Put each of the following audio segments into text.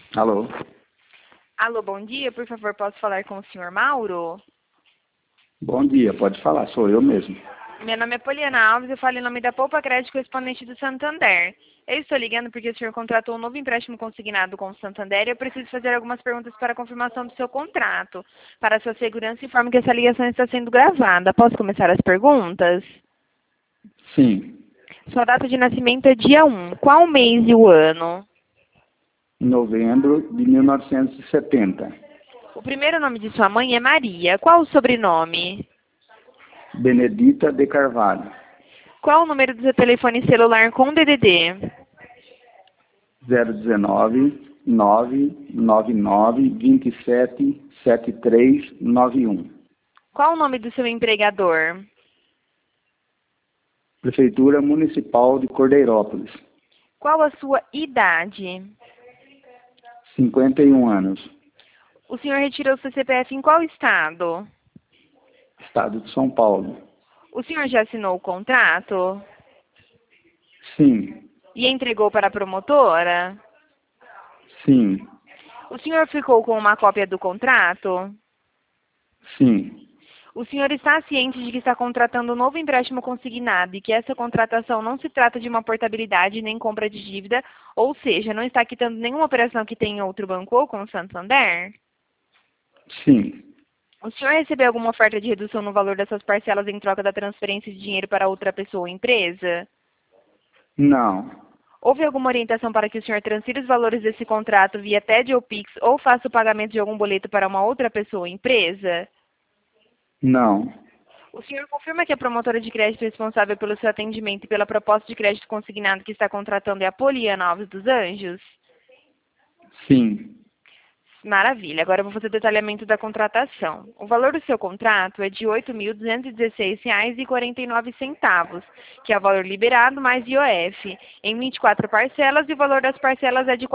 Alô? Alô, bom dia. Por favor, posso falar com o senhor Mauro? Bom dia, pode falar, sou eu mesmo. Meu nome é Poliana Alves, eu falo em nome da Poupa Crédito Correspondente do Santander. Eu estou ligando porque o senhor contratou um novo empréstimo consignado com o Santander e eu preciso fazer algumas perguntas para confirmação do seu contrato. Para sua segurança, informo que essa ligação está sendo gravada. Posso começar as perguntas? Sim, Sua data de nascimento é dia 1. Qual o mês e o ano? novembro de 1970. O primeiro nome de sua mãe é Maria. Qual o sobrenome? Benedita de Carvalho. Qual o número do seu telefone celular com DDD? 019 999 27 7391. Qual o nome do seu empregador? Prefeitura Municipal de Cordeirópolis. Qual a sua idade? 51 anos. O senhor retirou seu CPF em qual estado? Estado de São Paulo. O senhor já assinou o contrato? Sim, E entregou para a promotora? sim, O senhor ficou com uma cópia do contrato? sim, O senhor está ciente de que está contratando um novo empréstimo consignado e que essa contratação não se trata de uma portabilidade nem compra de dívida, ou seja, não está quitando nenhuma operação que tenha em outro banco ou com o Santander? sim. O senhor recebeu alguma oferta de redução no valor das suas parcelas em troca da transferência de dinheiro para outra pessoa ou empresa? Não, Houve alguma orientação para que o senhor transfira os valores desse contrato via TED ou Pix ou faça o pagamento de algum boleto para uma outra pessoa ou empresa? não. O senhor confirma que a promotora de crédito responsável pelo seu atendimento e pela proposta de crédito consignado que está contratando é a Poliana Alves dos Anjos? Sim, Maravilha. Agora eu vou fazer o detalhamento da contratação. O valor do seu contrato é de R$ 8.216,49, que é o valor liberado mais IOF, em 24 parcelas, e o valor das parcelas é de R$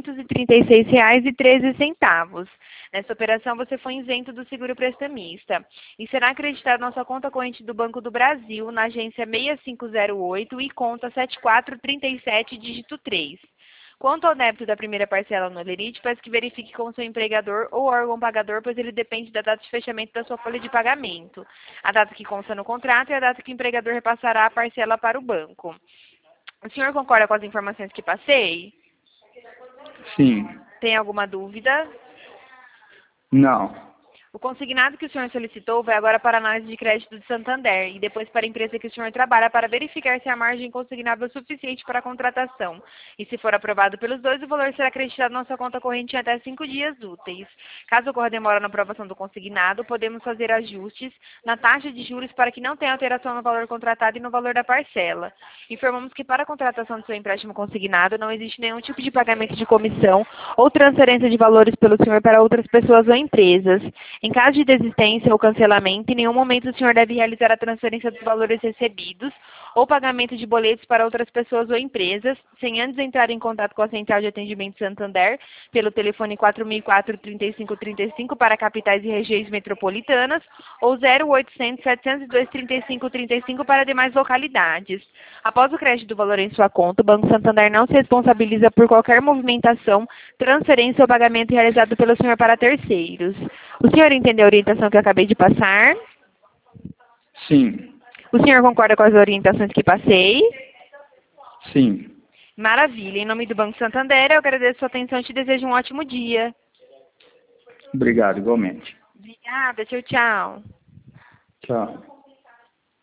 436,13. Nessa operação, você foi isento do seguro prestamista e será acreditado na sua conta corrente do Banco do Brasil, na agência 6508 e conta 7437, dígito 3. Quanto ao débito da primeira parcela no Olerite, peço que verifique com o seu empregador ou órgão pagador, pois ele depende da data de fechamento da sua folha de pagamento. A data que consta no contrato é a data que o empregador repassará a parcela para o banco. O senhor concorda com as informações que passei? sim. Tem alguma dúvida? Não, O consignado que o senhor solicitou vai agora para a análise de crédito de Santander e depois para a empresa que o senhor trabalha para verificar se a margem consignável é suficiente para a contratação. E se for aprovado pelos dois, o valor será acreditado na sua conta corrente em até 5 dias úteis. Caso ocorra demora na aprovação do consignado, podemos fazer ajustes na taxa de juros para que não tenha alteração no valor contratado e no valor da parcela. Informamos que para a contratação do seu empréstimo consignado não existe nenhum tipo de pagamento de comissão ou transferência de valores pelo senhor para outras pessoas ou empresas. Em caso de desistência ou cancelamento, em nenhum momento o senhor deve realizar a transferência dos valores recebidos ou pagamento de boletos para outras pessoas ou empresas, sem antes entrar em contato com a Central de Atendimento Santander pelo telefone 4004-3535 para capitais e regiões metropolitanas ou 0800-702-3535 para demais localidades. Após o crédito do valor em sua conta, o Banco Santander não se responsabiliza por qualquer movimentação, transferência ou pagamento realizado pelo senhor para terceiros. O senhor entendeu a orientação que eu acabei de passar? sim, O senhor concorda com as orientações que passei? sim. Maravilha. Em nome do Banco Santander, eu agradeço a sua atenção e te desejo um ótimo dia. Obrigado, igualmente. Obrigada. Tchau, tchau. Tchau.